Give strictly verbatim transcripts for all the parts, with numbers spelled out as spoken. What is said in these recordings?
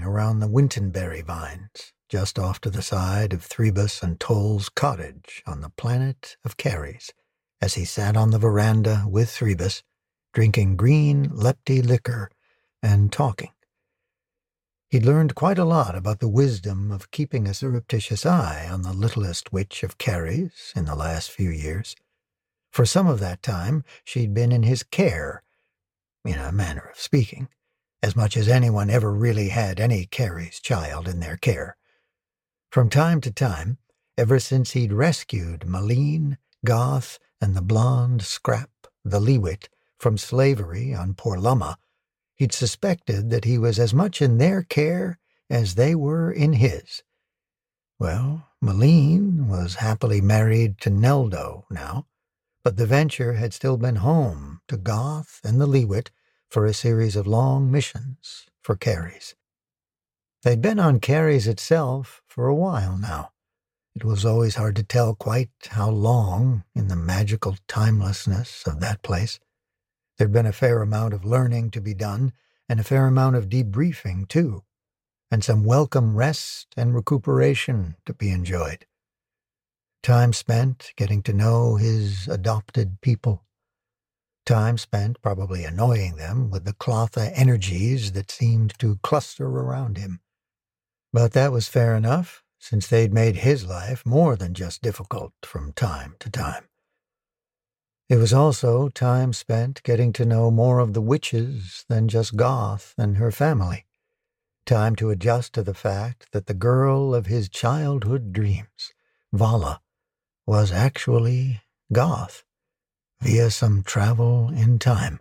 around the Wintonberry vines, just off to the side of Threbus and Toll's cottage on the planet of Caries, as he sat on the veranda with Threbus, drinking green lepty liquor and talking. He'd learned quite a lot about the wisdom of keeping a surreptitious eye on the littlest witch of Caries in the last few years. For some of that time, she'd been in his care, in a manner of speaking, as much as anyone ever really had any Caries child in their care. From time to time, ever since he'd rescued Malene, Goth, and the blonde Scrap, the Leewit, from slavery on Porlumma, he'd suspected that he was as much in their care as they were in his. Well, Malene was happily married to Neldo now, but the Venture had still been home to Goth and the Leewit for a series of long missions for Caries. They'd been on Caries itself for a while now. It was always hard to tell quite how long in the magical timelessness of that place. There'd been a fair amount of learning to be done, and a fair amount of debriefing, too, and some welcome rest and recuperation to be enjoyed. Time spent getting to know his adopted people. Time spent probably annoying them with the Clotha energies that seemed to cluster around him. But that was fair enough, since they'd made his life more than just difficult from time to time. It was also time spent getting to know more of the witches than just Goth and her family. Time to adjust to the fact that the girl of his childhood dreams, Vala, was actually Goth, via some travel in time.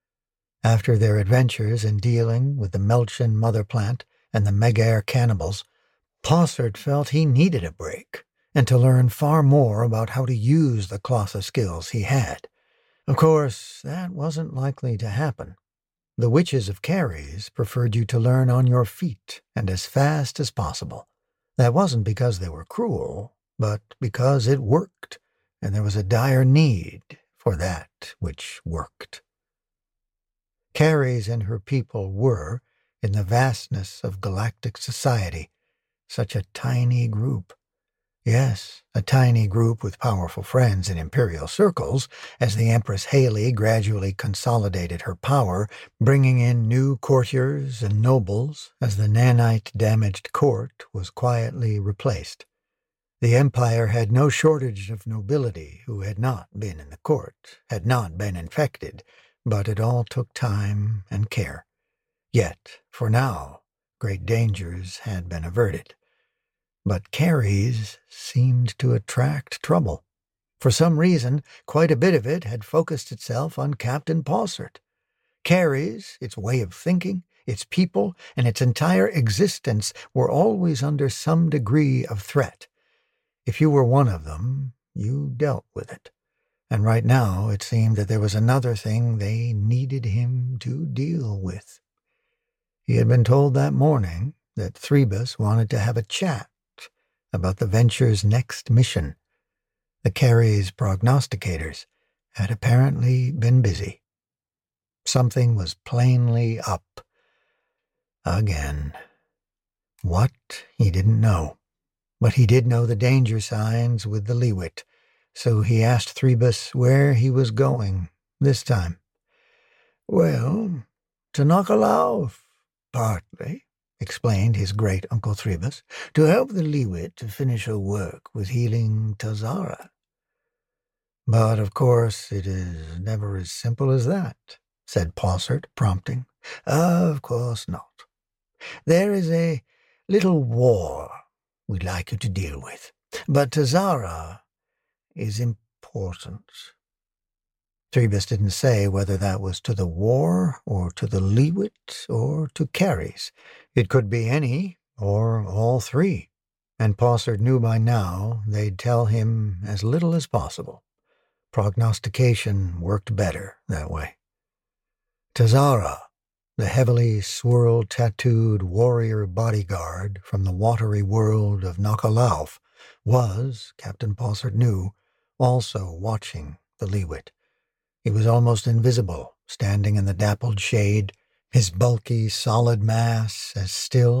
After their adventures in dealing with the Melchian mother plant and the Megair cannibals, Possart felt he needed a break, and to learn far more about how to use the Clotha skills he had. Of course, that wasn't likely to happen. The witches of Caries preferred you to learn on your feet and as fast as possible. That wasn't because they were cruel, but because it worked, and there was a dire need for that which worked. Caries and her people were, in the vastness of galactic society, such a tiny group. Yes, a tiny group with powerful friends in imperial circles, as the Empress Haley gradually consolidated her power, bringing in new courtiers and nobles as the nanite-damaged court was quietly replaced. The Empire had no shortage of nobility who had not been in the court, had not been infected, but it all took time and care. Yet, for now, great dangers had been averted. But Caries seemed to attract trouble. For some reason, quite a bit of it had focused itself on Captain Possart. Caries, its way of thinking, its people, and its entire existence were always under some degree of threat. If you were one of them, you dealt with it. And right now it seemed that there was another thing they needed him to deal with. He had been told that morning that Threbus wanted to have a chat about the Venture's next mission. The Caries prognosticators had apparently been busy. Something was plainly up. Again. What, he didn't know. But he did know the danger signs with the Leewit, so he asked Threbus where he was going this time. "Well, to Knockalauf, partly," explained his great-uncle Threbus, "to help the Leewit to finish her work with healing Tazara." "But, of course, it is never as simple as that," said Possart, prompting. "Of course not. There is a little war we'd like you to deal with, but Tazara is important." Threbus didn't say whether that was to the war, or to the Leewit, or to Caries. It could be any, or all three, and Possart knew by now they'd tell him as little as possible. Prognostication worked better that way. Tazara, the heavily swirl-tattooed warrior bodyguard from the watery world of Knockalauf, was, Captain Possart knew, also watching the Leewit. He was almost invisible, standing in the dappled shade, his bulky, solid mass as still